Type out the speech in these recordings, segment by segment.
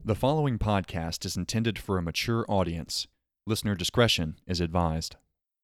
The following podcast is intended for a mature audience. Listener discretion is advised.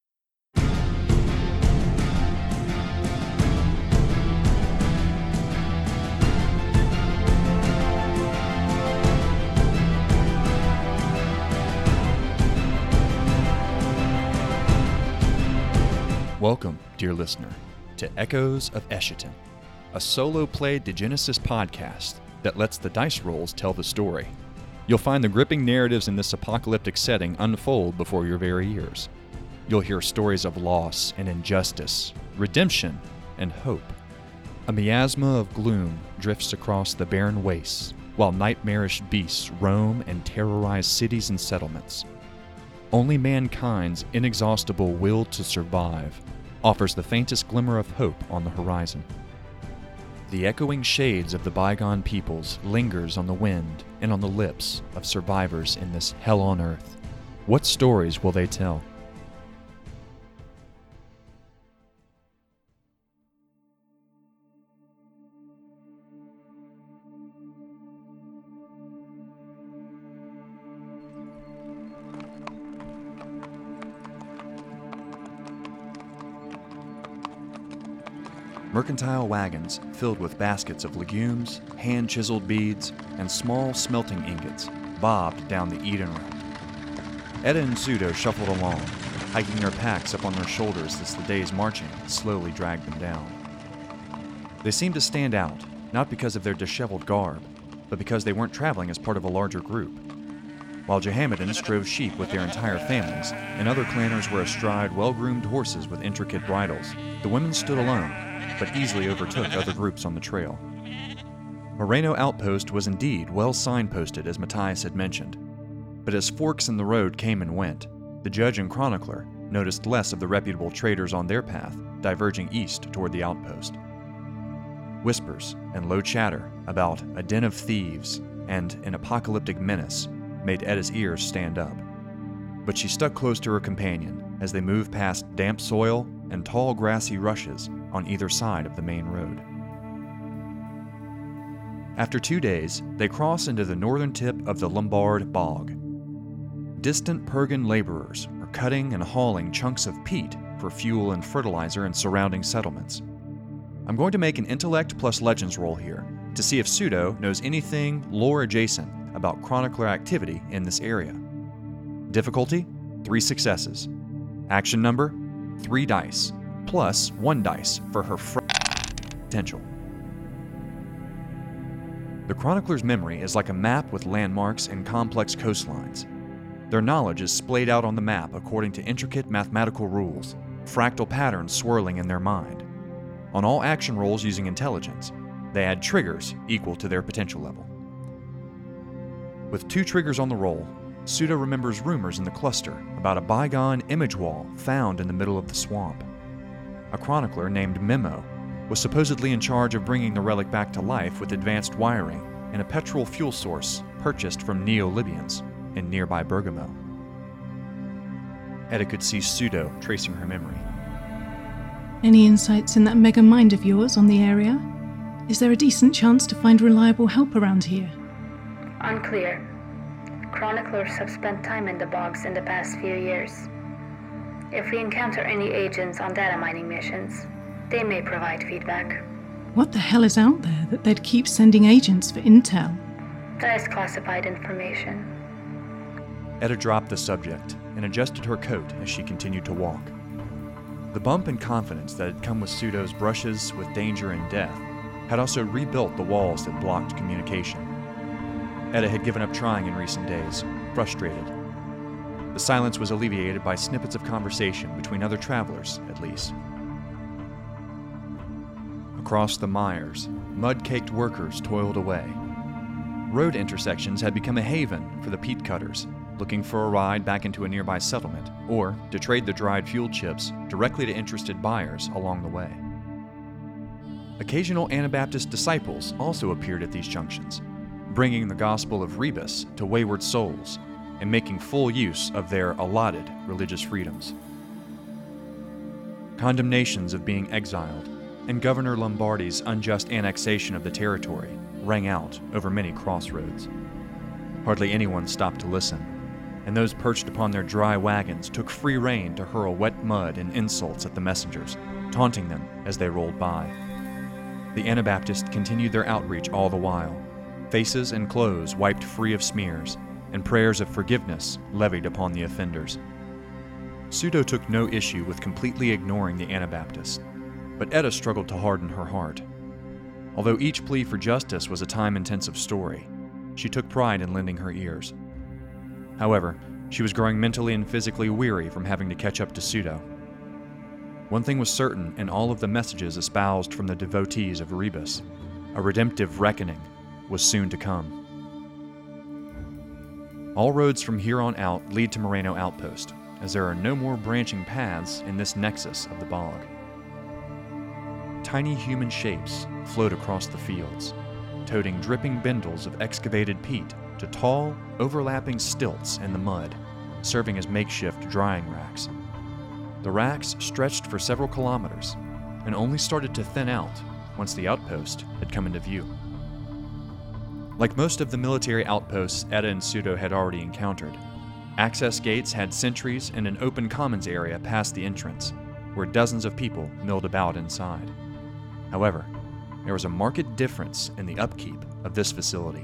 Welcome, dear listener, to Echoes of Eschaton, a solo-played Degenesis podcast that lets the dice rolls tell the story. You'll find the gripping narratives in this apocalyptic setting unfold before your very ears. You'll hear stories of loss and injustice, redemption and hope. A miasma of gloom drifts across the barren wastes, while nightmarish beasts roam and terrorize cities and settlements. Only mankind's inexhaustible will to survive offers the faintest glimmer of hope on the horizon. The echoing shades of the bygone peoples lingers on the wind and on the lips of survivors in this hell on earth. What stories will they tell? Mercantile wagons filled with baskets of legumes, hand-chiseled beads, and small smelting ingots bobbed down the Eden road. Etta and Pseudo shuffled along, hiking their packs up on their shoulders as the day's marching slowly dragged them down. They seemed to stand out, not because of their disheveled garb, but because they weren't traveling as part of a larger group. While Jehammedans drove sheep with their entire families, and other clanners were astride well-groomed horses with intricate bridles, the women stood alone, but easily overtook other groups on the trail. Moreno Outpost was indeed well signposted, as Matthias had mentioned, but as forks in the road came and went, the judge and chronicler noticed less of the reputable traders on their path, diverging east toward the outpost. Whispers and low chatter about a den of thieves and an apocalyptic menace made Etta's ears stand up, but she stuck close to her companion as they moved past damp soil and tall grassy rushes on either side of the main road. After 2 days, they cross into the northern tip of the Lombard Bog. Distant Pergan laborers are cutting and hauling chunks of peat for fuel and fertilizer in surrounding settlements. I'm going to make an intellect plus legends roll here to see if Pseudo knows anything lore adjacent about chronicler activity in this area. Difficulty, 3 successes. Action number, 3 dice. Plus 1 dice for her potential. The chronicler's memory is like a map with landmarks and complex coastlines. Their knowledge is splayed out on the map according to intricate mathematical rules, fractal patterns swirling in their mind. On all action rolls using intelligence, they add triggers equal to their potential level. With 2 triggers on the roll, Pseudo remembers rumors in the cluster about a bygone image wall found in the middle of the swamp. A chronicler named Memo was supposedly in charge of bringing the relic back to life with advanced wiring and a petrol fuel source purchased from Neo-Libyans in nearby Bergamo. Etta could see Pseudo tracing her memory. Any insights in that mega mind of yours on the area? Is there a decent chance to find reliable help around here? Unclear. Chroniclers have spent time in the bogs in the past few years. If we encounter any agents on data mining missions, they may provide feedback. What the hell is out there that they'd keep sending agents for intel? That is classified information. Etta dropped the subject and adjusted her coat as she continued to walk. The bump in confidence that had come with Pseudo's brushes with danger and death had also rebuilt the walls that blocked communication. Etta had given up trying in recent days, frustrated. The silence was alleviated by snippets of conversation between other travelers, at least. Across the mires, mud-caked workers toiled away. Road intersections had become a haven for the peat cutters, looking for a ride back into a nearby settlement, or to trade the dried fuel chips directly to interested buyers along the way. Occasional Anabaptist disciples also appeared at these junctions, bringing the gospel of Rebus to wayward souls and making full use of their allotted religious freedoms. Condemnations of being exiled and Governor Lombardi's unjust annexation of the territory rang out over many crossroads. Hardly anyone stopped to listen, and those perched upon their dry wagons took free rein to hurl wet mud and insults at the messengers, taunting them as they rolled by. The Anabaptists continued their outreach all the while, faces and clothes wiped free of smears, and prayers of forgiveness levied upon the offenders. Pseudo took no issue with completely ignoring the Anabaptists, but Etta struggled to harden her heart. Although each plea for justice was a time-intensive story, she took pride in lending her ears. However, she was growing mentally and physically weary from having to catch up to Pseudo. One thing was certain in all of the messages espoused from the devotees of Rebus: a redemptive reckoning was soon to come. All roads from here on out lead to Moreno Outpost, as there are no more branching paths in this nexus of the bog. Tiny human shapes float across the fields, toting dripping bindles of excavated peat to tall, overlapping stilts in the mud, serving as makeshift drying racks. The racks stretched for several kilometers and only started to thin out once the outpost had come into view. Like most of the military outposts Etta and Pseudo had already encountered, access gates had sentries and an open commons area past the entrance, where dozens of people milled about inside. However, there was a marked difference in the upkeep of this facility.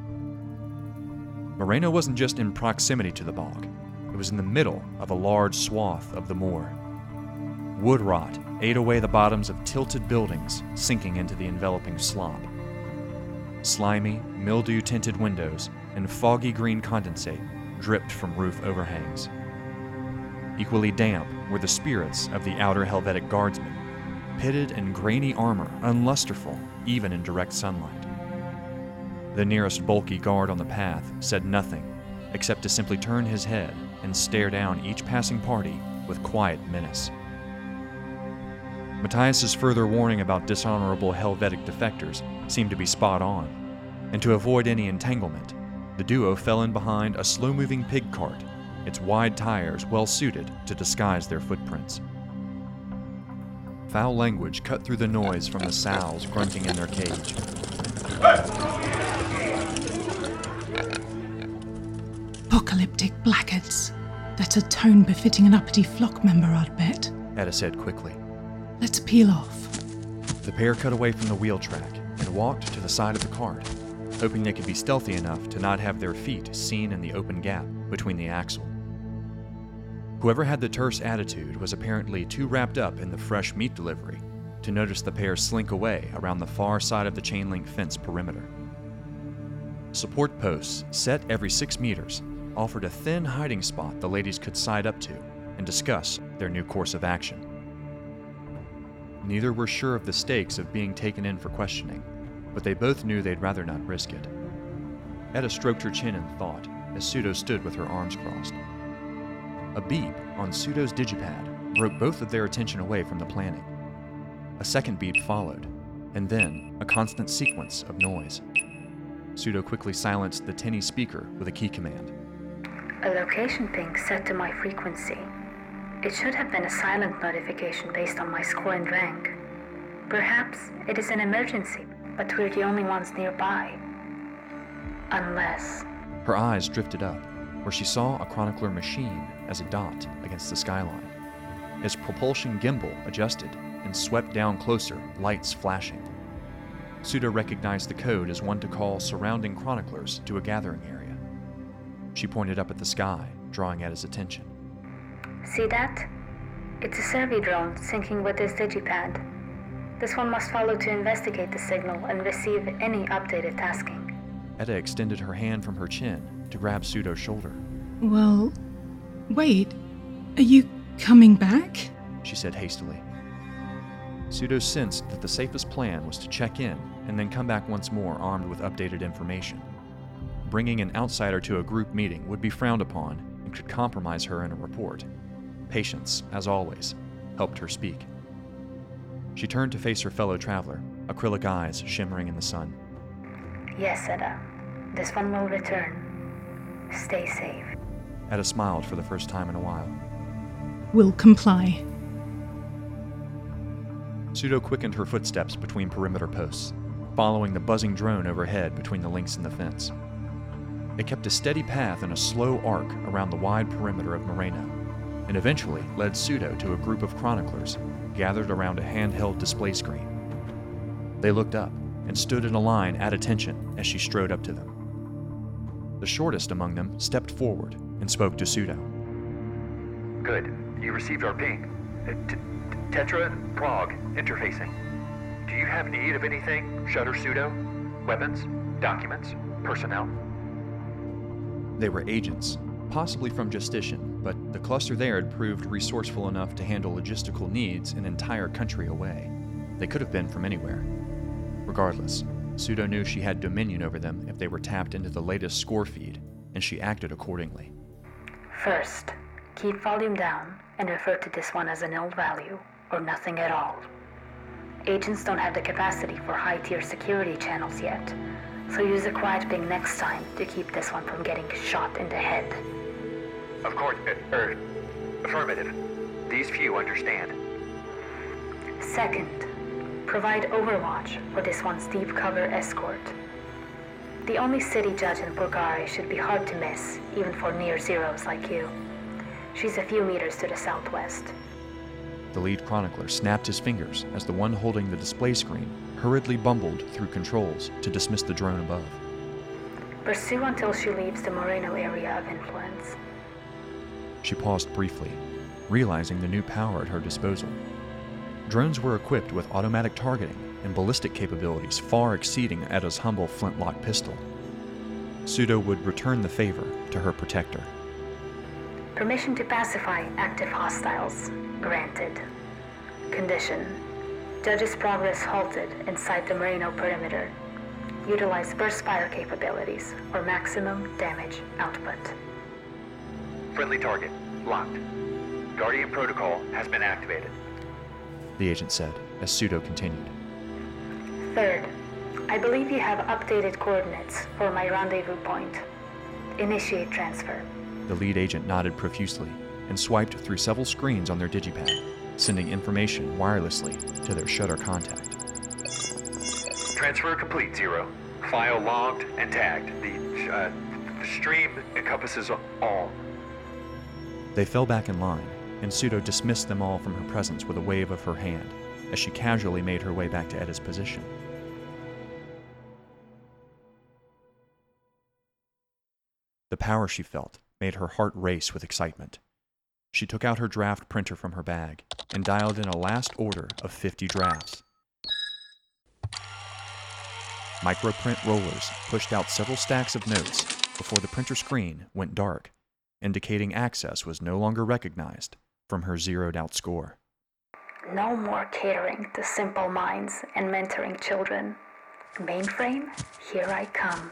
Moreno wasn't just in proximity to the bog, it was in the middle of a large swath of the moor. Wood rot ate away the bottoms of tilted buildings, sinking into the enveloping slop. Slimy, mildew-tinted windows and foggy green condensate dripped from roof overhangs. Equally damp were the spirits of the outer Helvetic guardsmen, pitted in grainy armor, unlusterful even in direct sunlight. The nearest bulky guard on the path said nothing, except to simply turn his head and stare down each passing party with quiet menace. Matthias's further warning about dishonorable Helvetic defectors seemed to be spot on, and to avoid any entanglement, the duo fell in behind a slow-moving pig cart, its wide tires well suited to disguise their footprints. Foul language cut through the noise from the sows grunting in their cage. Apocalyptic blackguards. That's a tone befitting an uppity flock member, I'd bet. Etta said quickly. Let's peel off. The pair cut away from the wheel track and walked to the side of the cart, hoping they could be stealthy enough to not have their feet seen in the open gap between the axle. Whoever had the terse attitude was apparently too wrapped up in the fresh meat delivery to notice the pair slink away around the far side of the chain-link fence perimeter. Support posts, set every 6 meters, offered a thin hiding spot the ladies could side up to and discuss their new course of action. Neither were sure of the stakes of being taken in for questioning, but they both knew they'd rather not risk it. Etta stroked her chin in thought as Pseudo stood with her arms crossed. A beep on Pseudo's digipad broke both of their attention away from the planning. A second beep followed, and then a constant sequence of noise. Pseudo quickly silenced the tinny speaker with a key command. A location ping set to my frequency. It should have been a silent notification based on my score and rank. Perhaps it is an emergency, but we're the only ones nearby. Unless... Her eyes drifted up, where she saw a chronicler machine as a dot against the skyline. Its propulsion gimbal adjusted and swept down closer, lights flashing. Pseudo recognized the code as one to call surrounding chroniclers to a gathering area. She pointed up at the sky, drawing Etta's attention. See that? It's a survey drone syncing with this digipad. This one must follow to investigate the signal and receive any updated tasking. Etta extended her hand from her chin to grab Pseudo's shoulder. Well, wait. Are you coming back? She said hastily. Pseudo sensed that the safest plan was to check in and then come back once more armed with updated information. Bringing an outsider to a group meeting would be frowned upon and could compromise her in a report. Patience, as always, helped her speak. She turned to face her fellow traveler, acrylic eyes shimmering in the sun. Yes, Etta. This one will return. Stay safe. Etta smiled for the first time in a while. We'll comply. Pseudo quickened her footsteps between perimeter posts, following the buzzing drone overhead between the links in the fence. It kept a steady path in a slow arc around the wide perimeter of Moreno, and eventually led Pseudo to a group of chroniclers gathered around a handheld display screen. They looked up and stood in a line at attention as she strode up to them. The shortest among them stepped forward and spoke to Pseudo. Good. You received our ping. Tetra and Prague interfacing. Do you have need of anything? Shutter Pseudo? Weapons? Documents? Personnel? They were agents, possibly from Justitian, but the cluster there had proved resourceful enough to handle logistical needs an entire country away. They could have been from anywhere. Regardless, Pseudo knew she had dominion over them if they were tapped into the latest score feed, and she acted accordingly. First, keep volume down and refer to this one as a null value, or nothing at all. Agents don't have the capacity for high-tier security channels yet, so use a quiet ping next time to keep this one from getting shot in the head. Of course, affirmative. These few understand. Second, provide overwatch for this one's deep cover escort. The only city judge in Purgari should be hard to miss, even for near zeros like you. She's a few meters to the southwest. The lead chronicler snapped his fingers as the one holding the display screen hurriedly bumbled through controls to dismiss the drone above. Pursue until she leaves the Moreno area of influence. She paused briefly, realizing the new power at her disposal. Drones were equipped with automatic targeting and ballistic capabilities far exceeding Etta's humble flintlock pistol. Pseudo would return the favor to her protector. Permission to pacify active hostiles. Granted. Condition. Judge's progress halted inside the Moreno perimeter. Utilize burst fire capabilities for maximum damage output. Friendly target. Locked. Guardian protocol has been activated. The agent said, as Pseudo continued. Third, I believe you have updated coordinates for my rendezvous point. Initiate transfer. The lead agent nodded profusely and swiped through several screens on their digipad, sending information wirelessly to their shutter contact. Transfer complete, Zero. File logged and tagged. The stream encompasses all. They fell back in line, and Pseudo dismissed them all from her presence with a wave of her hand as she casually made her way back to Etta's position. The power she felt made her heart race with excitement. She took out her draft printer from her bag and dialed in a last order of 50 drafts. Microprint rollers pushed out several stacks of notes before the printer screen went dark, indicating access was no longer recognized from her zeroed-out score. No more catering to simple minds and mentoring children. Mainframe, here I come.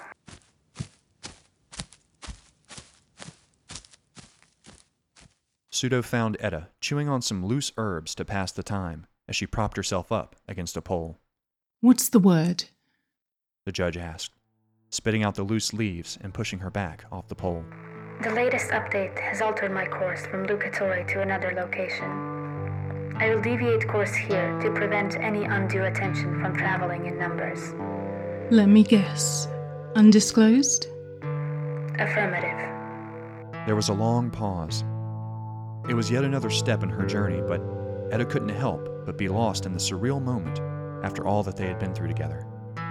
Pseudo found Etta chewing on some loose herbs to pass the time as she propped herself up against a pole. What's the word? The judge asked, spitting out the loose leaves and pushing her back off the pole. The latest update has altered my course from Lucatore to another location. I will deviate course here to prevent any undue attention from traveling in numbers. Let me guess. Undisclosed? Affirmative. There was a long pause. It was yet another step in her journey, but Etta couldn't help but be lost in the surreal moment after all that they had been through together.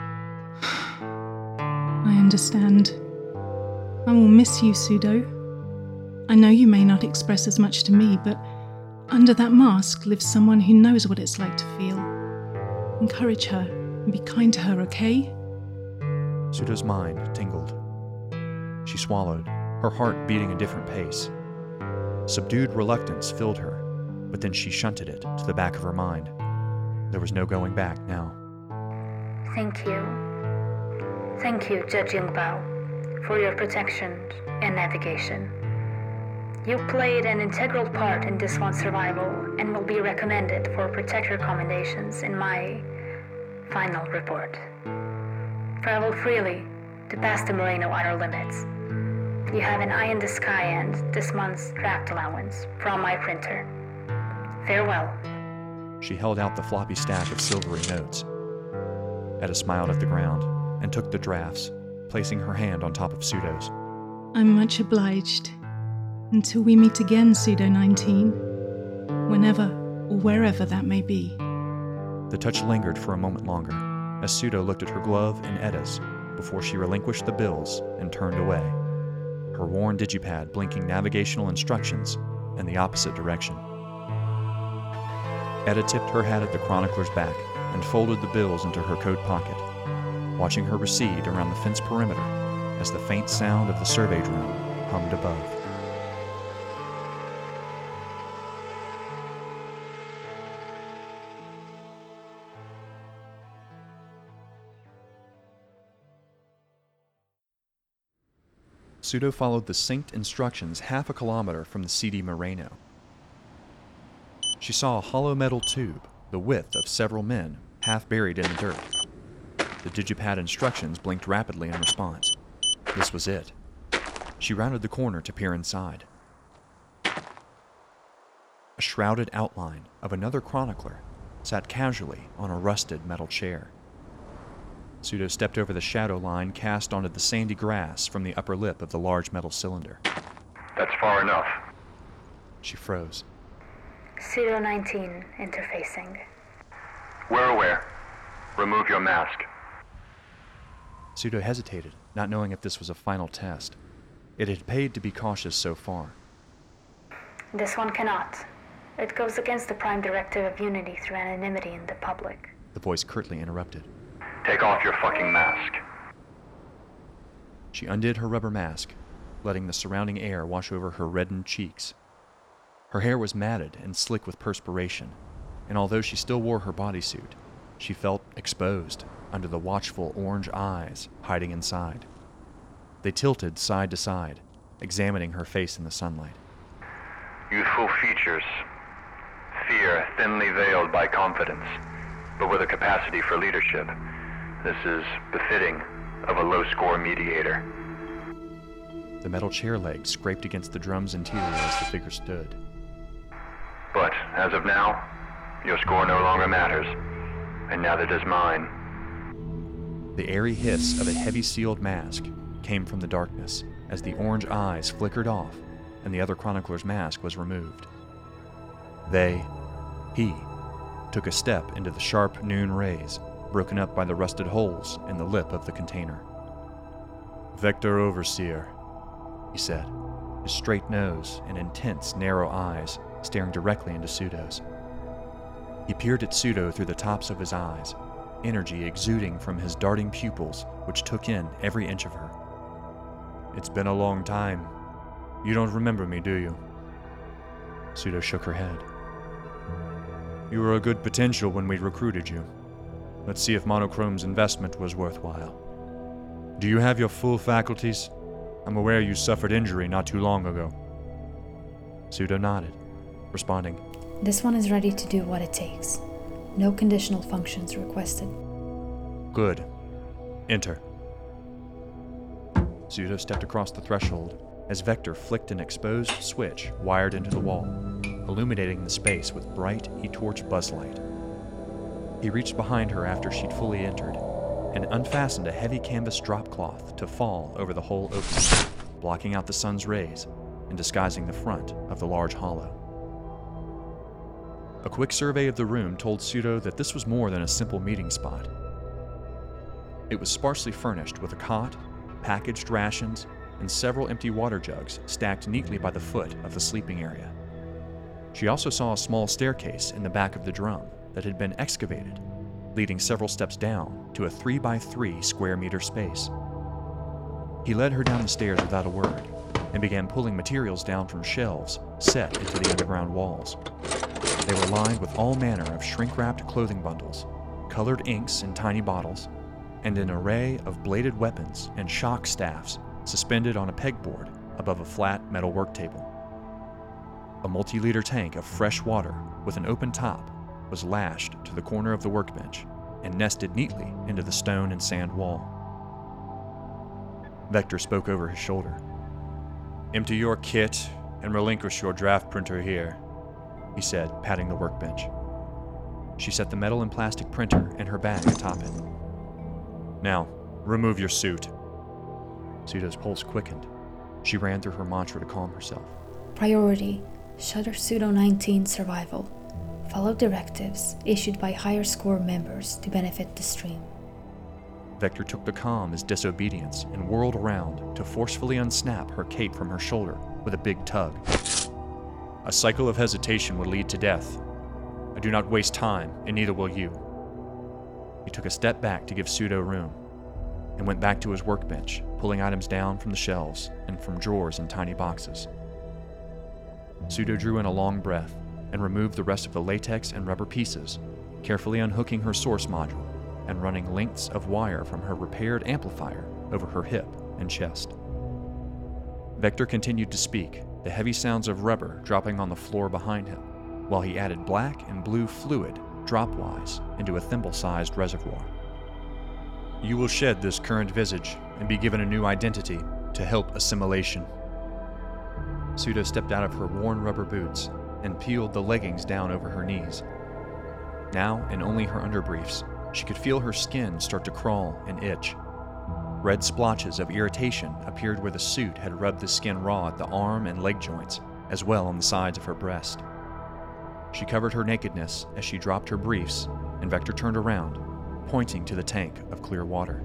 I understand. I will miss you, Pseudo. I know you may not express as much to me, but under that mask lives someone who knows what it's like to feel. Encourage her and be kind to her, okay? Pseudo's mind tingled. She swallowed, her heart beating a different pace. Subdued reluctance filled her, but then she shunted it to the back of her mind. There was no going back now. Thank you. Thank you, Judge Jungbao, for your protection and navigation. You played an integral part in this one's survival and will be recommended for Protector commendations in my final report. Travel freely to pass the Moreno outer limits. You have an eye in the sky and this month's draft allowance from my printer. Farewell. She held out the floppy stack of silvery notes. Etta smiled at the ground and took the drafts, placing her hand on top of Pseudo's. I'm much obliged. Until we meet again, Pseudo-19. Whenever or wherever that may be. The touch lingered for a moment longer, as Pseudo looked at her glove and Edda's before she relinquished the bills and turned away, her worn digipad blinking navigational instructions in the opposite direction. Edda tipped her hat at the chronicler's back and folded the bills into her coat pocket, watching her recede around the fence perimeter as the faint sound of the survey drone hummed above. Pseudo followed the synced instructions half a kilometer from the CD Moreno. She saw a hollow metal tube, the width of several men, half buried in the dirt. The digipad instructions blinked rapidly in response. This was it. She rounded the corner to peer inside. A shrouded outline of another chronicler sat casually on a rusted metal chair. Pseudo stepped over the shadow line cast onto the sandy grass from the upper lip of the large metal cylinder. That's far enough. She froze. Pseudo-19 interfacing. We're aware. Remove your mask. Pseudo hesitated, not knowing if this was a final test. It had paid to be cautious so far. This one cannot. It goes against the prime directive of unity through anonymity in the public. The voice curtly interrupted. Take off your fucking mask. She undid her rubber mask, letting the surrounding air wash over her reddened cheeks. Her hair was matted and slick with perspiration, and although she still wore her bodysuit, she felt exposed under the watchful orange eyes hiding inside. They tilted side to side, examining her face in the sunlight. Youthful features. Fear thinly veiled by confidence, but with a capacity for leadership. This is befitting of a low-score mediator. The metal chair legs scraped against the drum's interior as the figure stood. But, as of now, your score no longer matters, and neither does mine. The airy hiss of a heavy sealed mask came from the darkness as the orange eyes flickered off and the other chronicler's mask was removed. He, took a step into the sharp noon rays, broken up by the rusted holes in the lip of the container. "Vector Overseer," he said, his straight nose and intense, narrow eyes staring directly into Pseudo's. He peered at Pseudo through the tops of his eyes, energy exuding from his darting pupils which took in every inch of her. "It's been a long time. You don't remember me, do you?" Pseudo shook her head. "You were a good potential when we recruited you. Let's see if Monochrome's investment was worthwhile. Do you have your full faculties? I'm aware you suffered injury not too long ago." Pseudo nodded, responding, "This one is ready to do what it takes. No conditional functions requested." "Good. Enter." Pseudo stepped across the threshold as Vector flicked an exposed switch wired into the wall, illuminating the space with bright e-torch buzzlight. He reached behind her after she'd fully entered and unfastened a heavy canvas drop cloth to fall over the whole opening, blocking out the sun's rays and disguising the front of the large hollow. A quick survey of the room told Pseudo that this was more than a simple meeting spot. It was sparsely furnished with a cot, packaged rations, and several empty water jugs stacked neatly by the foot of the sleeping area. She also saw a small staircase in the back of the drum that had been excavated, leading several steps down to a 3x3 square meter space. He led her down the stairs without a word and began pulling materials down from shelves set into the underground walls. They were lined with all manner of shrink-wrapped clothing bundles, colored inks in tiny bottles, and an array of bladed weapons and shock staffs suspended on a pegboard above a flat metal work table. A multi-liter tank of fresh water with an open top was lashed to the corner of the workbench and nested neatly into the stone and sand wall. Vector spoke over his shoulder. "Empty your kit and relinquish your draft printer here," he said, patting the workbench. She set the metal and plastic printer in her bag atop it. "Now, remove your suit." Pseudo's pulse quickened. She ran through her mantra to calm herself. Priority, Shutter Pseudo-19 survival. Follow directives issued by higher score members to benefit the stream. Vector took the calm as disobedience and whirled around to forcefully unsnap her cape from her shoulder with a big tug. A cycle of hesitation would lead to death. I do not waste time, and neither will you. He took a step back to give Pseudo room, and went back to his workbench, pulling items down from the shelves and from drawers in tiny boxes. Pseudo drew in a long breath and removed the rest of the latex and rubber pieces, carefully unhooking her source module and running lengths of wire from her repaired amplifier over her hip and chest. Vector continued to speak, the heavy sounds of rubber dropping on the floor behind him, while he added black and blue fluid dropwise into a thimble-sized reservoir. You will shed this current visage and be given a new identity to help assimilation. Pseudo stepped out of her worn rubber boots and peeled the leggings down over her knees. Now, in only her underbriefs, she could feel her skin start to crawl and itch. Red splotches of irritation appeared where the suit had rubbed the skin raw at the arm and leg joints, as well on the sides of her breast. She covered her nakedness as she dropped her briefs, and Vector turned around, pointing to the tank of clear water.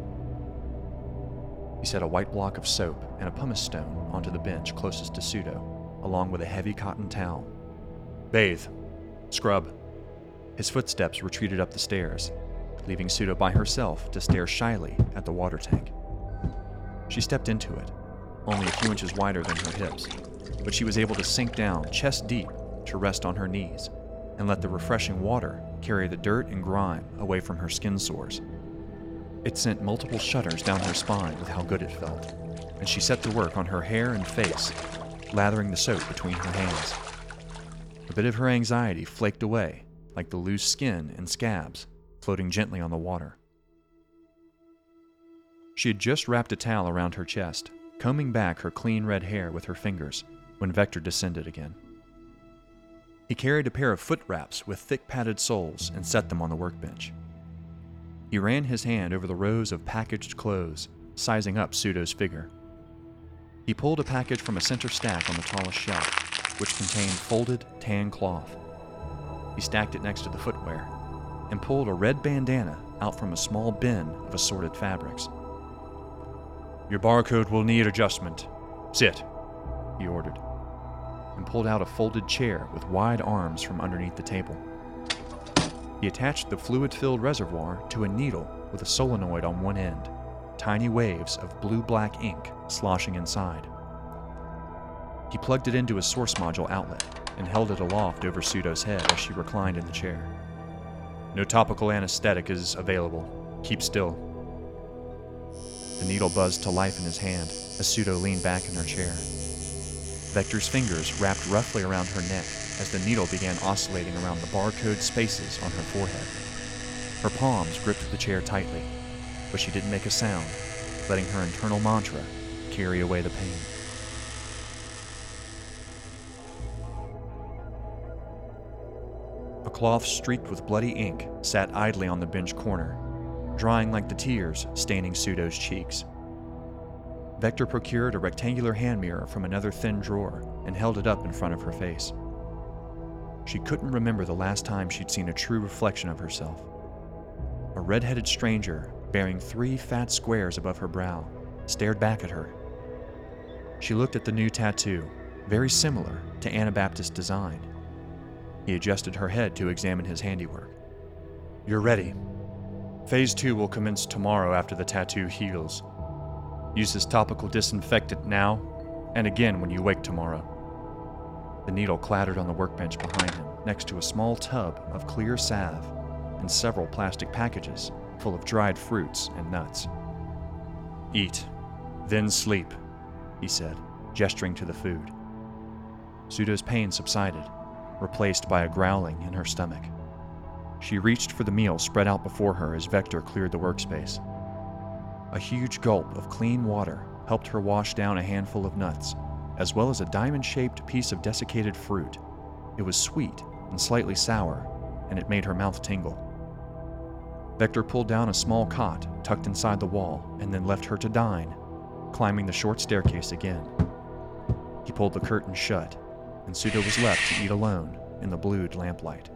He set a white block of soap and a pumice stone onto the bench closest to Pseudo, along with a heavy cotton towel. Bathe. Scrub. His footsteps retreated up the stairs, leaving Pseudo by herself to stare shyly at the water tank. She stepped into it, only a few inches wider than her hips, but she was able to sink down chest deep to rest on her knees and let the refreshing water carry the dirt and grime away from her skin sores. It sent multiple shudders down her spine with how good it felt, and she set to work on her hair and face, lathering the soap between her hands. A bit of her anxiety flaked away, like the loose skin and scabs floating gently on the water. She had just wrapped a towel around her chest, combing back her clean red hair with her fingers, when Vector descended again. He carried a pair of foot wraps with thick padded soles and set them on the workbench. He ran his hand over the rows of packaged clothes, sizing up Pseudo's figure. He pulled a package from a center stack on the tallest shelf, which contained folded tan cloth. He stacked it next to the footwear and pulled a red bandana out from a small bin of assorted fabrics. Your barcode will need adjustment. Sit, he ordered, and pulled out a folded chair with wide arms from underneath the table. He attached the fluid-filled reservoir to a needle with a solenoid on one end, tiny waves of blue-black ink sloshing inside. He plugged it into a source module outlet and held it aloft over Pseudo's head as she reclined in the chair. No topical anesthetic is available. Keep still. The needle buzzed to life in his hand as Pseudo leaned back in her chair. Vector's fingers wrapped roughly around her neck as the needle began oscillating around the barcode spaces on her forehead. Her palms gripped the chair tightly, but she didn't make a sound, letting her internal mantra carry away the pain. A cloth streaked with bloody ink sat idly on the bench corner, drying like the tears staining Pseudo's cheeks. Vector procured a rectangular hand mirror from another thin drawer and held it up in front of her face. She couldn't remember the last time she'd seen a true reflection of herself. A red-headed stranger, bearing 3 fat squares above her brow, stared back at her. She looked at the new tattoo, very similar to Anabaptist design. He adjusted her head to examine his handiwork. You're ready. Phase 2 will commence tomorrow after the tattoo heals. Use this topical disinfectant now, and again when you wake tomorrow. The needle clattered on the workbench behind him, next to a small tub of clear salve and several plastic packages full of dried fruits and nuts. Eat, then sleep, he said, gesturing to the food. Pseudo's pain subsided, replaced by a growling in her stomach. She reached for the meal spread out before her as Vector cleared the workspace. A huge gulp of clean water helped her wash down a handful of nuts, as well as a diamond-shaped piece of desiccated fruit. It was sweet and slightly sour, and it made her mouth tingle. Vector pulled down a small cot tucked inside the wall and then left her to dine, climbing the short staircase again. He pulled the curtain shut, and Pseudo was left to eat alone in the blued lamplight.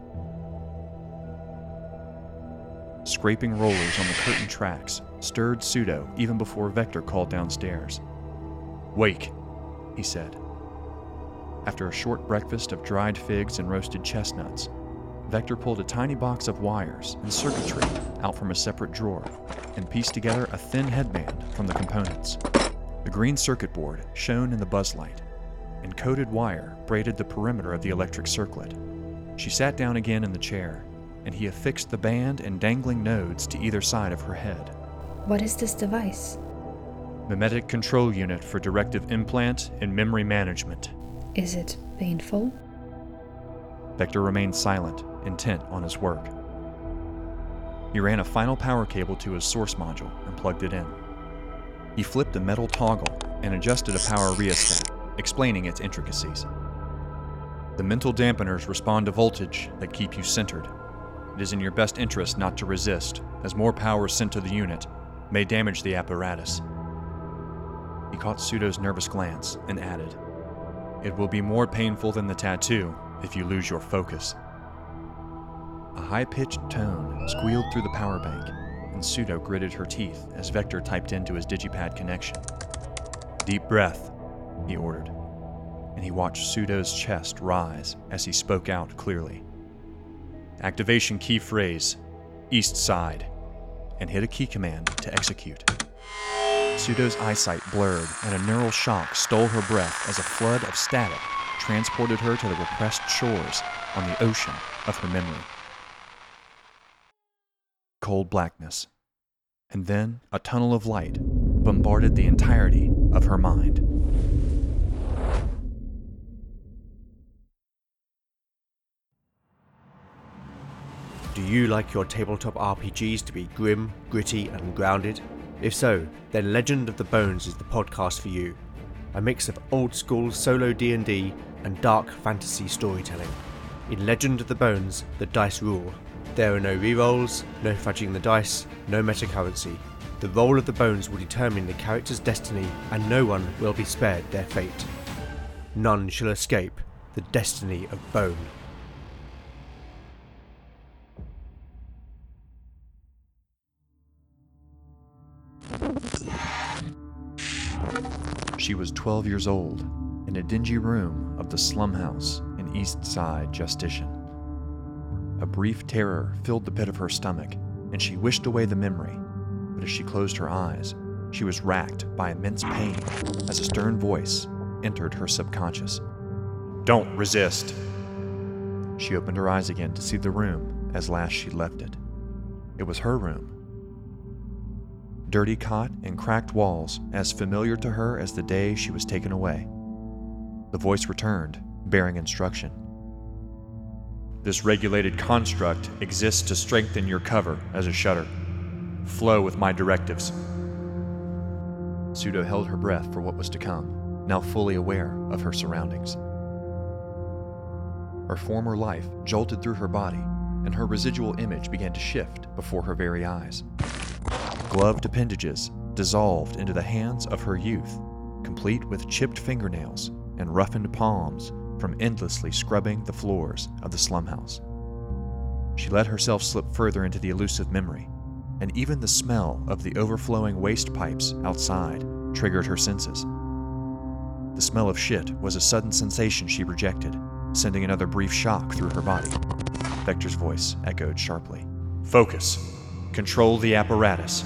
Scraping rollers on the curtain tracks stirred Pseudo even before Vector called downstairs. "Wake," he said. After a short breakfast of dried figs and roasted chestnuts, Vector pulled a tiny box of wires and circuitry out from a separate drawer and pieced together a thin headband from the components. The green circuit board shone in the buzzlight, and coated wire braided the perimeter of the electric circlet. She sat down again in the chair, and he affixed the band and dangling nodes to either side of her head. What is this device? Mimetic Control Unit for Directive Implant and Memory Management. Is it painful? Vector remained silent, intent on his work. He ran a final power cable to his source module and plugged it in. He flipped a metal toggle and adjusted a power rheostat, explaining its intricacies. The mental dampeners respond to voltage that keep you centered. It is in your best interest not to resist, as more power sent to the unit may damage the apparatus. He caught Pseudo's nervous glance and added, "It will be more painful than the tattoo if you lose your focus." A high-pitched tone squealed through the power bank, and Pseudo gritted her teeth as Vector typed into his digipad connection. "Deep breath," he ordered, and he watched Pseudo's chest rise as he spoke out clearly. "Activation key phrase, east side," and hit a key command to execute. Pseudo's eyesight blurred, and a neural shock stole her breath as a flood of static transported her to the repressed shores on the ocean of her memory. Cold blackness, and then a tunnel of light bombarded the entirety of her mind. Do you like your tabletop RPGs to be grim, gritty, and grounded? If so, then Legend of the Bones is the podcast for you. A mix of old-school solo D&D and dark fantasy storytelling. In Legend of the Bones, the dice rule. There are no rerolls, no fudging the dice, no metacurrency. The roll of the bones will determine the character's destiny, and no one will be spared their fate. None shall escape the destiny of Bone. She was 12 years old, in a dingy room of the slum house in East Side Justitian. A brief terror filled the pit of her stomach, and she wished away the memory, but as she closed her eyes, she was racked by immense pain as a stern voice entered her subconscious. "Don't resist!" She opened her eyes again to see the room as last she'd left it. It was her room. Dirty cot and cracked walls, as familiar to her as the day she was taken away. The voice returned, bearing instruction. "This regulated construct exists to strengthen your cover as a shutter. Flow with my directives." Pseudo held her breath for what was to come, now fully aware of her surroundings. Her former life jolted through her body, and her residual image began to shift before her very eyes. Gloved appendages dissolved into the hands of her youth, complete with chipped fingernails and roughened palms from endlessly scrubbing the floors of the slum house. She let herself slip further into the elusive memory, and even the smell of the overflowing waste pipes outside triggered her senses. The smell of shit was a sudden sensation she rejected, sending another brief shock through her body. Vector's voice echoed sharply. "Focus. Control the apparatus."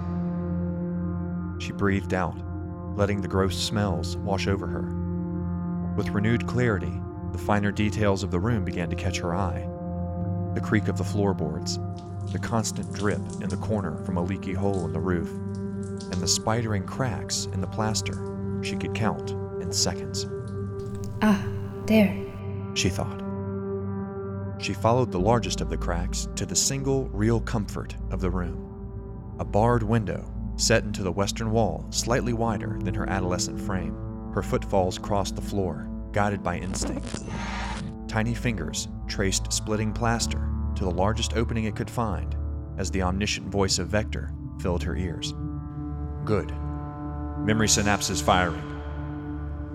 She breathed out, letting the gross smells wash over her. With renewed clarity, the finer details of the room began to catch her eye. The creak of the floorboards, the constant drip in the corner from a leaky hole in the roof, and the spidering cracks in the plaster she could count in seconds. Ah, there, she thought. She followed the largest of the cracks to the single real comfort of the room. A barred window set into the western wall slightly wider than her adolescent frame. Her footfalls crossed the floor, guided by instinct. Tiny fingers traced splitting plaster to the largest opening it could find as the omniscient voice of Vector filled her ears. "Good. Memory synapses firing.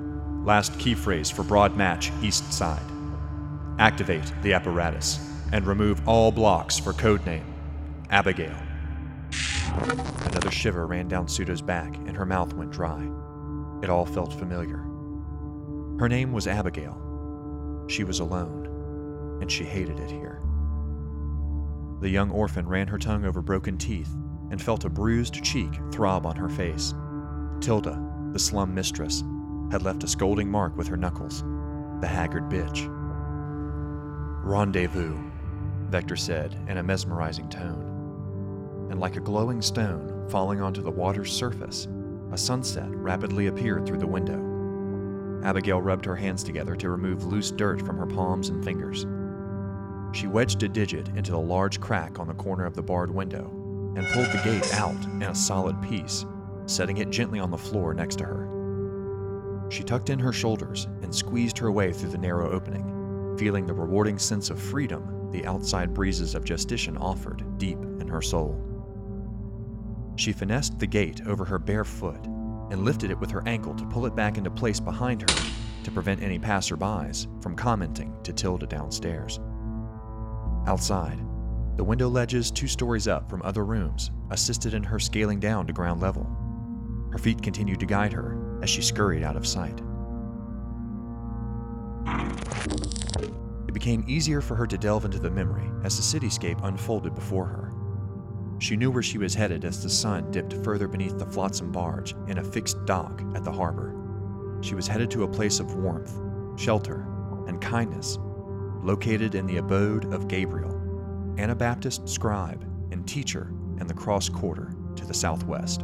Last key phrase for broad match east side. Activate the apparatus and remove all blocks for codename Abigail. Another shiver ran down Pseudo's back and her mouth went dry. It all felt familiar. Her name was Abigail. She was alone, and she hated it here. The young orphan ran her tongue over broken teeth and felt a bruised cheek throb on her face. Tilda, the slum mistress, had left a scolding mark with her knuckles, the haggard bitch. Rendezvous, Vector said in a mesmerizing tone. And like a glowing stone falling onto the water's surface, a sunset rapidly appeared through the window. Abigail rubbed her hands together to remove loose dirt from her palms and fingers. She wedged a digit into the large crack on the corner of the barred window and pulled the gate out in a solid piece, setting it gently on the floor next to her. She tucked in her shoulders and squeezed her way through the narrow opening, feeling the rewarding sense of freedom the outside breezes of Justitian offered deep in her soul. She finessed the gate over her bare foot and lifted it with her ankle to pull it back into place behind her to prevent any passerbys from commenting to Tilda downstairs. Outside, the window ledges 2 stories up from other rooms assisted in her scaling down to ground level. Her feet continued to guide her as she scurried out of sight. It became easier for her to delve into the memory as the cityscape unfolded before her. She knew where she was headed as the sun dipped further beneath the flotsam barge in a fixed dock at the harbor. She was headed to a place of warmth, shelter, and kindness, located in the abode of Gabriel, Anabaptist scribe and teacher in the Cross Quarter to the southwest.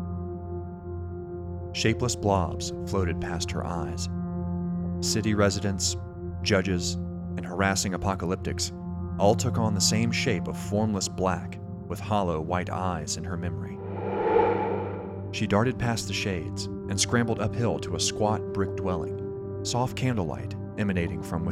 Shapeless blobs floated past her eyes. City residents, judges, and harassing apocalyptics all took on the same shape of formless black with hollow white eyes in her memory. She darted past the shades and scrambled uphill to a squat brick dwelling, soft candlelight emanating from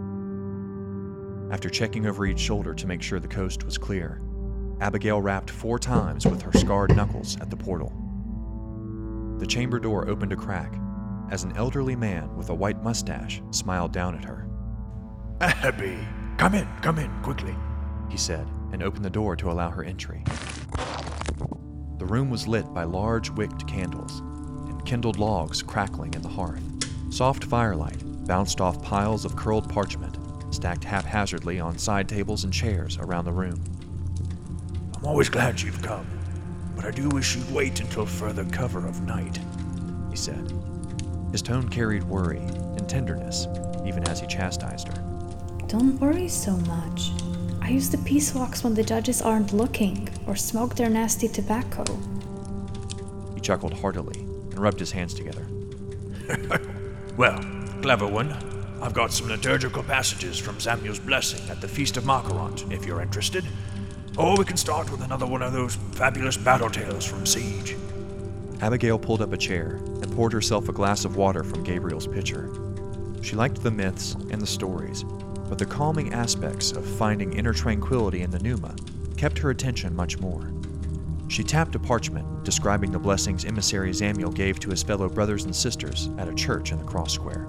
within. After checking over each shoulder to make sure the coast was clear, Abigail rapped 4 times with her scarred knuckles at the portal. The chamber door opened a crack as an elderly man with a white mustache smiled down at her. "Abby, come in, quickly," he said, and opened the door to allow her entry. The room was lit by large wicked candles and kindled logs crackling in the hearth. Soft firelight bounced off piles of curled parchment stacked haphazardly on side tables and chairs around the room. "I'm always glad you've come, but I do wish you'd wait until further cover of night," he said. His tone carried worry and tenderness, even as he chastised her. Don't worry so much. I use the peace walks when the judges aren't looking, or smoke their nasty tobacco. He chuckled heartily and rubbed his hands together. "Well, clever one. I've got some liturgical passages from Samuel's blessing at the Feast of Macaront, if you're interested. Or we can start with another one of those fabulous battle tales from Siege." Abigail pulled up a chair and poured herself a glass of water from Gabriel's pitcher. She liked the myths and the stories, but the calming aspects of finding inner tranquility in the pneuma kept her attention much more. She tapped a parchment describing the blessings emissary Samuel gave to his fellow brothers and sisters at a church in the Cross Square.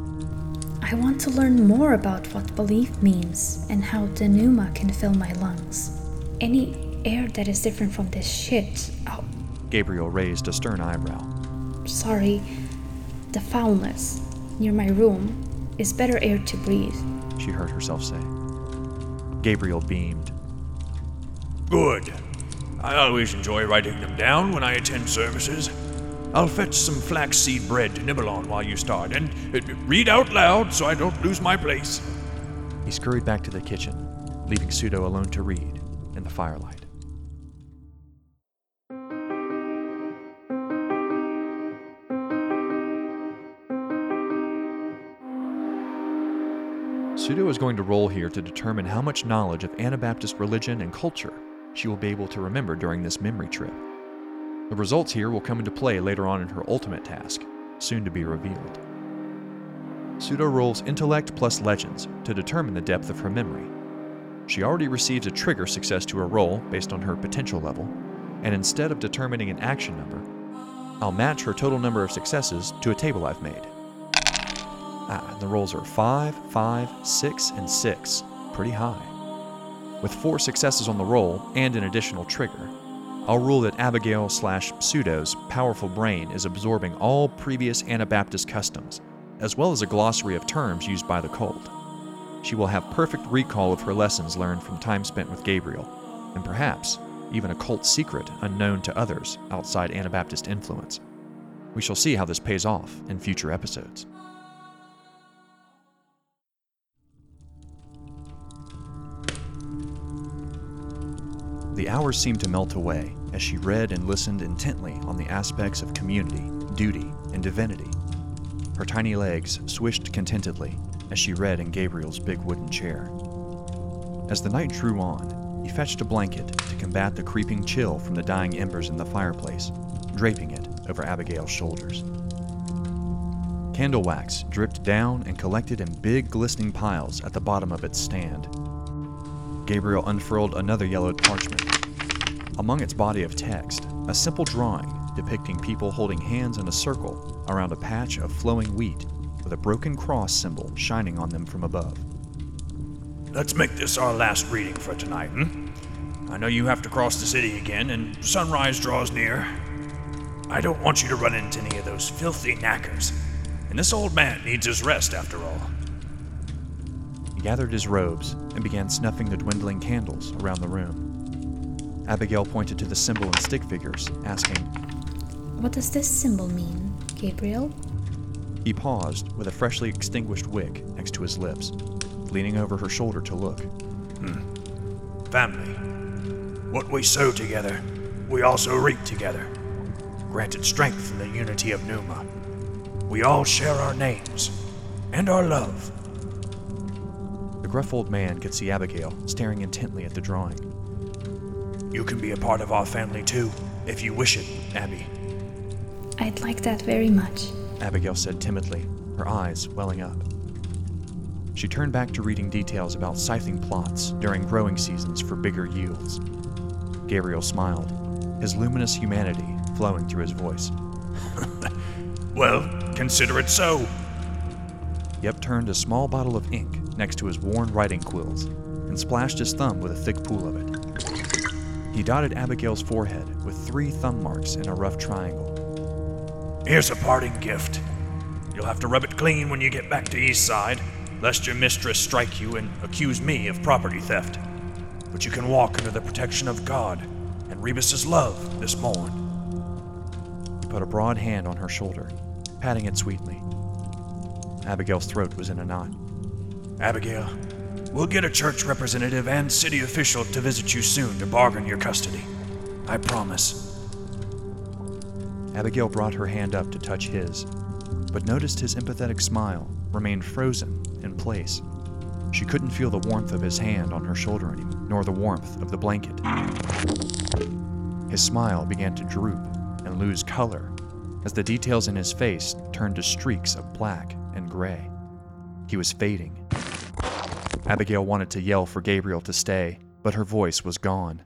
I want to learn more about what belief means and how the pneuma can fill my lungs. Any air that is different from this shit. Oh, Gabriel raised a stern eyebrow. sorry. The foulness near my room is better air to breathe. She heard herself say. Gabriel beamed. "Good. I always enjoy writing them down when I attend services. I'll fetch some flaxseed bread to nibble on while you start, and read out loud so I don't lose my place." He scurried back to the kitchen, leaving Pseudo alone to read in the firelight. Pseudo is going to roll here to determine how much knowledge of Anabaptist religion and culture she will be able to remember during this memory trip. The results here will come into play later on in her ultimate task, soon to be revealed. Pseudo rolls intellect plus legends to determine the depth of her memory. She already receives a trigger success to her roll based on her potential level, and instead of determining an action number, I'll match her total number of successes to a table I've made. The rolls are 5, 5, 6, and 6. Pretty high. With 4 successes on the roll and an additional trigger, I'll rule that Abigail/Pseudo's powerful brain is absorbing all previous Anabaptist customs, as well as a glossary of terms used by the cult. She will have perfect recall of her lessons learned from time spent with Gabriel, and perhaps even a cult secret unknown to others outside Anabaptist influence. We shall see how this pays off in future episodes. The hours seemed to melt away as she read and listened intently on the aspects of community, duty, and divinity. Her tiny legs swished contentedly as she read in Gabriel's big wooden chair. As the night drew on, he fetched a blanket to combat the creeping chill from the dying embers in the fireplace, draping it over Abigail's shoulders. Candle wax dripped down and collected in big glistening piles at the bottom of its stand. Gabriel unfurled another yellowed parchment. Among its body of text, a simple drawing depicting people holding hands in a circle around a patch of flowing wheat with a broken cross symbol shining on them from above. Let's make this our last reading for tonight, I know you have to cross the city again, and sunrise draws near. I don't want you to run into any of those filthy knackers, and this old man needs his rest after all. He gathered his robes and began snuffing the dwindling candles around the room. Abigail pointed to the symbol and stick figures, asking, "What does this symbol mean, Gabriel?" He paused with a freshly extinguished wick next to his lips, leaning over her shoulder to look. Family. What we sow together, we also reap together. Granted strength in the unity of Pneuma. We all share our names and our love. The gruff old man could see Abigail staring intently at the drawing. You can be a part of our family too, if you wish it, Abby. "I'd like that very much," Abigail said timidly, her eyes welling up. She turned back to reading details about scything plots during growing seasons for bigger yields. Gabriel smiled, his luminous humanity flowing through his voice. Well, consider it so. He upturned a small bottle of ink next to his worn writing quills and splashed his thumb with a thick pool of it. He dotted Abigail's forehead with 3 thumb marks in a rough triangle. Here's a parting gift. You'll have to rub it clean when you get back to Eastside, lest your mistress strike you and accuse me of property theft. But you can walk under the protection of God and Rebus's love this morn. He put a broad hand on her shoulder, patting it sweetly. Abigail's throat was in a knot. Abigail, we'll get a church representative and city official to visit you soon to bargain your custody. I promise. Abigail brought her hand up to touch his, but noticed his empathetic smile remained frozen in place. She couldn't feel the warmth of his hand on her shoulder anymore, nor the warmth of the blanket. His smile began to droop and lose color as the details in his face turned to streaks of black and gray. He was fading. Abigail wanted to yell for Gabriel to stay, but her voice was gone.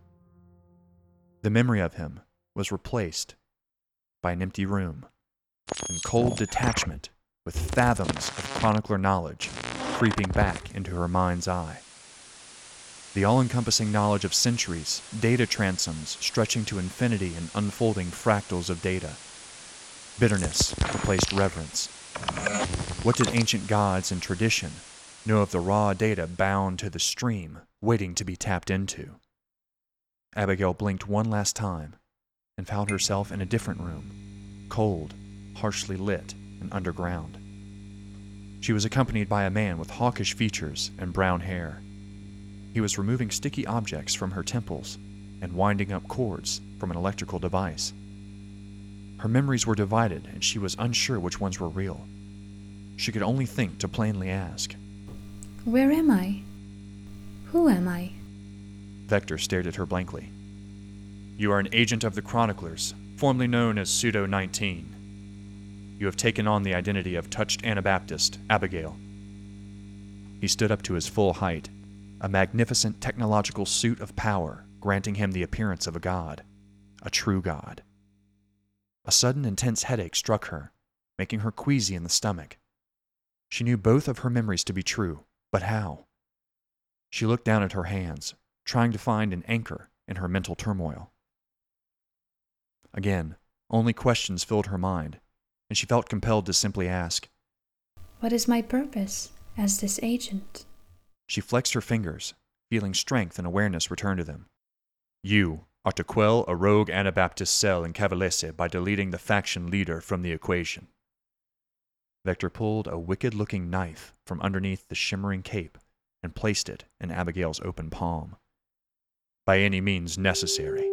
The memory of him was replaced by an empty room and cold detachment with fathoms of chronicler knowledge creeping back into her mind's eye. The all-encompassing knowledge of centuries, data transoms stretching to infinity and unfolding fractals of data. Bitterness replaced reverence. What did ancient gods and tradition know of the raw data bound to the stream, waiting to be tapped into? Abigail blinked one last time and found herself in a different room, cold, harshly lit, and underground. She was accompanied by a man with hawkish features and brown hair. He was removing sticky objects from her temples and winding up cords from an electrical device. Her memories were divided, and she was unsure which ones were real. She could only think to plainly ask, "Where am I? Who am I?" Vector stared at her blankly. "You are an agent of the Chroniclers, formerly known as Pseudo-19. You have taken on the identity of touched Anabaptist, Abigail." He stood up to his full height, a magnificent technological suit of power granting him the appearance of a god, a true god. A sudden intense headache struck her, making her queasy in the stomach. She knew both of her memories to be true, but how? She looked down at her hands, trying to find an anchor in her mental turmoil. Again, only questions filled her mind, and she felt compelled to simply ask, "What is my purpose as this agent?" She flexed her fingers, feeling strength and awareness return to them. "You are to quell a rogue Anabaptist cell in Cavalese by deleting the faction leader from the equation." Vector pulled a wicked-looking knife from underneath the shimmering cape and placed it in Abigail's open palm. "By any means necessary."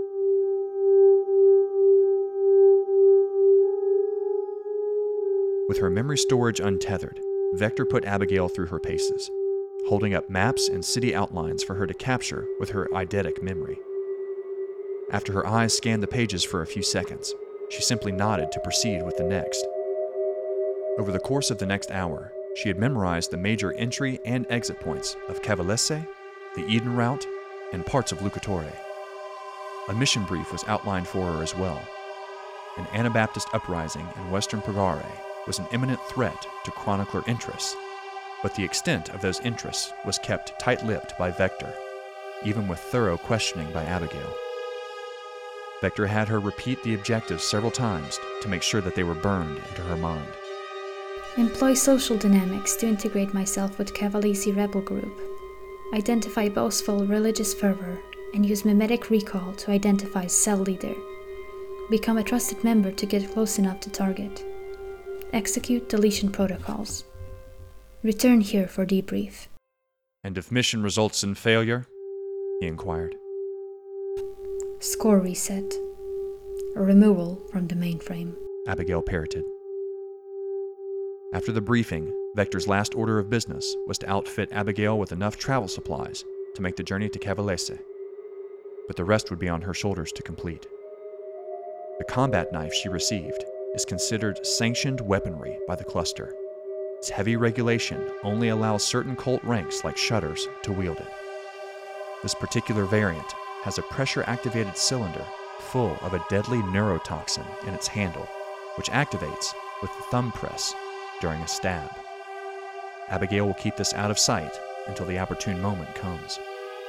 With her memory storage untethered, Vector put Abigail through her paces, holding up maps and city outlines for her to capture with her eidetic memory. After her eyes scanned the pages for a few seconds, she simply nodded to proceed with the next. Over the course of the next hour, she had memorized the major entry and exit points of Cavalese, the Eden route, and parts of Lucatore. A mission brief was outlined for her as well. An Anabaptist uprising in western Pagare was an imminent threat to chronicler interests, but the extent of those interests was kept tight-lipped by Vector, even with thorough questioning by Abigail. Vector had her repeat the objectives several times to make sure that they were burned into her mind. Employ social dynamics to integrate myself with Cavalese rebel group. Identify boastful religious fervor and use mimetic recall to identify cell leader. Become a trusted member to get close enough to target. Execute deletion protocols. Return here for debrief. "And if mission results in failure?" he inquired. Score reset. A removal from the mainframe. Abigail parroted. After the briefing, Vector's last order of business was to outfit Abigail with enough travel supplies to make the journey to Cavalese, but the rest would be on her shoulders to complete. The combat knife she received is considered sanctioned weaponry by the cluster. Its heavy regulation only allows certain cult ranks like Shutters to wield it. This particular variant has a pressure-activated cylinder full of a deadly neurotoxin in its handle, which activates with the thumb press during a stab. Abigail will keep this out of sight until the opportune moment comes.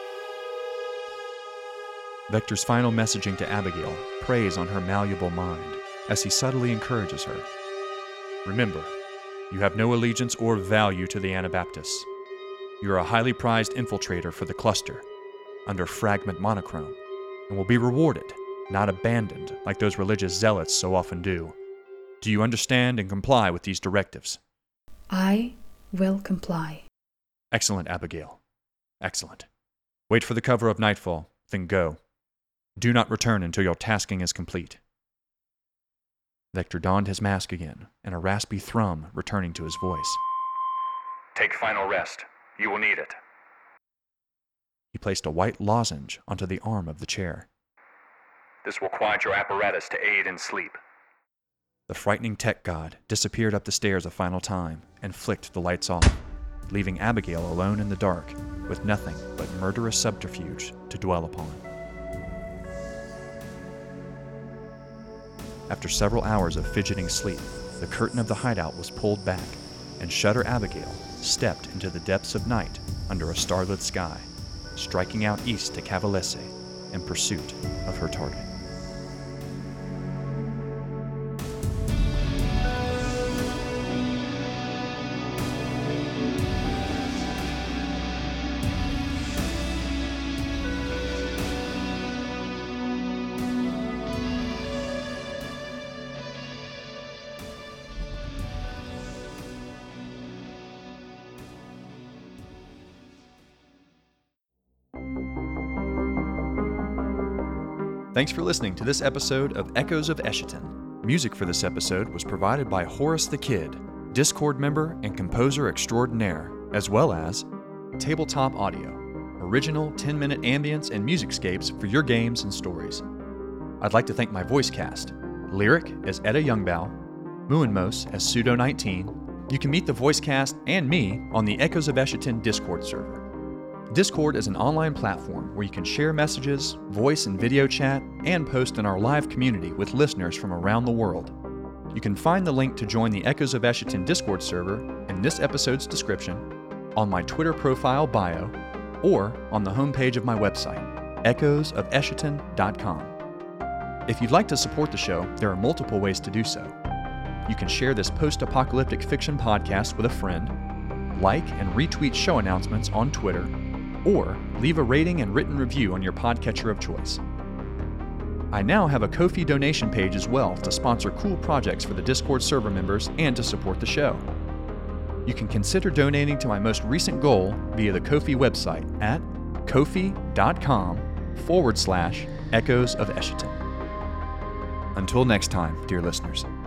Vector's final messaging to Abigail preys on her malleable mind as he subtly encourages her. "Remember, you have no allegiance or value to the Anabaptists. You are a highly prized infiltrator for the cluster, under fragment monochrome, and will be rewarded, not abandoned like those religious zealots so often do. Do you understand and comply with these directives?" I will comply. "Excellent, Abigail. Excellent. Wait for the cover of nightfall, then go. Do not return until your tasking is complete." Vector donned his mask again, and a raspy thrum returning to his voice. "Take final rest. You will need it." He placed a white lozenge onto the arm of the chair. "This will quiet your apparatus to aid in sleep." The frightening tech god disappeared up the stairs a final time and flicked the lights off, leaving Abigail alone in the dark with nothing but murderous subterfuge to dwell upon. After several hours of fidgeting sleep, the curtain of the hideout was pulled back, and Shutter Abigail stepped into the depths of night under a starlit sky, striking out east to Cavalese in pursuit of her target. Thanks for listening to this episode of Echoes of Eschaton. Music for this episode was provided by Horace the Kid, Discord member and composer extraordinaire, as well as Tabletop Audio, original 10-minute ambience and musicscapes for your games and stories. I'd like to thank my voice cast, Lyric as Edda Youngbow, Muinmos as Pseudo19. You can meet the voice cast and me on the Echoes of Eschaton Discord server. Discord is an online platform where you can share messages, voice and video chat, and post in our live community with listeners from around the world. You can find the link to join the Echoes of Eschaton Discord server in this episode's description, on my Twitter profile bio, or on the homepage of my website, echoesofeschaton.com. If you'd like to support the show, there are multiple ways to do so. You can share this post-apocalyptic fiction podcast with a friend, like and retweet show announcements on Twitter, or leave a rating and written review on your podcatcher of choice. I now have a Ko-fi donation page as well to sponsor cool projects for the Discord server members and to support the show. You can consider donating to my most recent goal via the Ko-fi website at kofi.com/Echoes of Eschaton. Until next time, dear listeners.